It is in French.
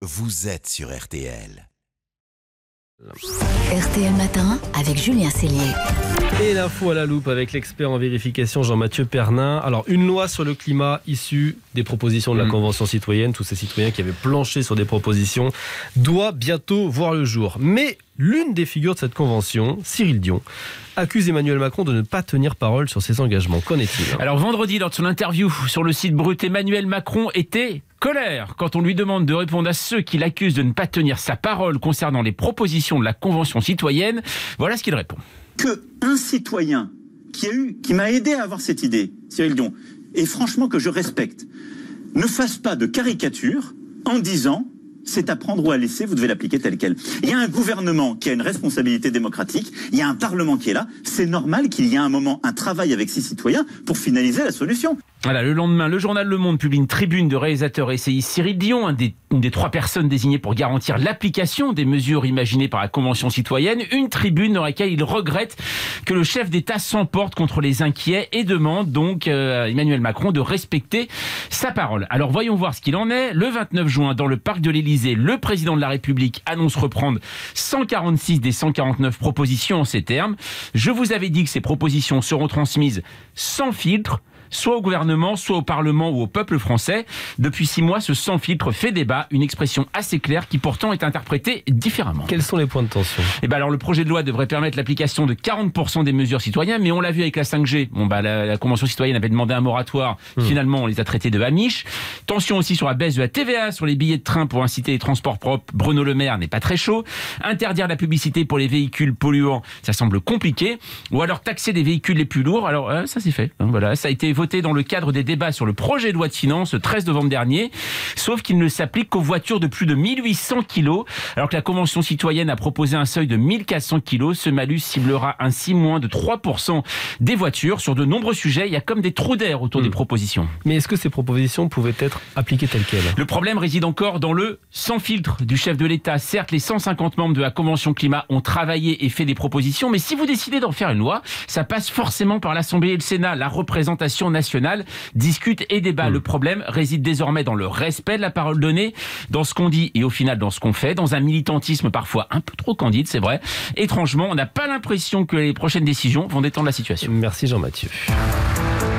vous êtes sur RTL. RTL Matin avec Julien Cellier. Et l'info à la loupe avec l'expert en vérification Jean-Mathieu Pernin. Alors, une loi sur le climat issue des propositions de la Convention citoyenne, tous ces citoyens qui avaient planché sur des propositions, doit bientôt voir le jour. Mais l'une des figures de cette convention, Cyril Dion, accuse Emmanuel Macron de ne pas tenir parole sur ses engagements. Qu'en est-il ? Alors vendredi, lors de son interview sur le site Brut, Emmanuel Macron était colère quand on lui demande de répondre à ceux qui l'accusent de ne pas tenir sa parole concernant les propositions de la Convention citoyenne. Voilà ce qu'il répond. Que un citoyen qui m'a aidé à avoir cette idée, Cyril Dion, et franchement que je respecte, ne fasse pas de caricature en disant c'est à prendre ou à laisser, vous devez l'appliquer tel quel. Il y a un gouvernement qui a une responsabilité démocratique, il y a un parlement qui est là, c'est normal qu'il y ait un moment, un travail avec ses citoyens pour finaliser la solution. Voilà, le lendemain, le journal Le Monde publie une tribune de réalisateur essayiste Cyril Dion, une des 3 personnes désignées pour garantir l'application des mesures imaginées par la Convention citoyenne. Une tribune dans laquelle il regrette que le chef d'État s'emporte contre les inquiets et demande donc à Emmanuel Macron de respecter sa parole. Alors voyons voir ce qu'il en est. Le 29 juin, dans le parc de l'Élysée, le président de la République annonce reprendre 146 des 149 propositions en ces termes. Je vous avais dit que ces propositions seront transmises sans filtre, soit au gouvernement, soit au Parlement ou au peuple français. Depuis 6 mois, ce sans filtre fait débat, une expression assez claire qui pourtant est interprétée différemment. Quels sont les points de tension ? Alors le projet de loi devrait permettre l'application de 40% des mesures citoyennes, mais on l'a vu avec la 5G. La Convention citoyenne avait demandé un moratoire. Finalement, on les a traités de amiches. Tension aussi sur la baisse de la TVA sur les billets de train pour inciter les transports propres. Bruno Le Maire n'est pas très chaud. Interdire la publicité pour les véhicules polluants, ça semble compliqué. Ou alors taxer les véhicules les plus lourds. Alors ça c'est fait. Voilà, ça a été voté dans le cadre des débats sur le projet de loi de finances le 13 novembre dernier, sauf qu'il ne s'applique qu'aux voitures de plus de 1800 kg, alors que la Convention citoyenne a proposé un seuil de 1400 kg. Ce malus ciblera ainsi moins de 3% des voitures. Sur de nombreux sujets, il y a comme des trous d'air autour des propositions. Mais est-ce que ces propositions pouvaient être appliquées telles quelles ? Le problème réside encore dans le sans filtre du chef de l'État. Certes, les 150 membres de la Convention climat ont travaillé et fait des propositions, mais si vous décidez d'en faire une loi, ça passe forcément par l'Assemblée et le Sénat. La représentation nationale discute et débat. Le problème réside désormais dans le respect de la parole donnée, dans ce qu'on dit et au final dans ce qu'on fait, dans un militantisme parfois un peu trop candide, c'est vrai. Étrangement, on n'a pas l'impression que les prochaines décisions vont détendre la situation. Merci Jean-Mathieu.